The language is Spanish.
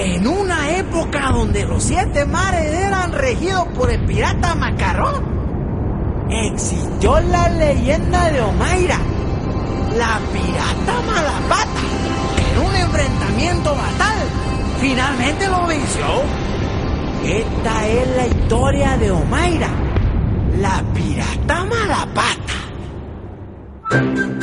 En una época donde los 7 mares eran regidos por el pirata Macarrón, existió la leyenda de Omaira, la pirata Malapata, que en un enfrentamiento fatal finalmente lo venció. Esta es la historia de Omaira, la pirata Malapata.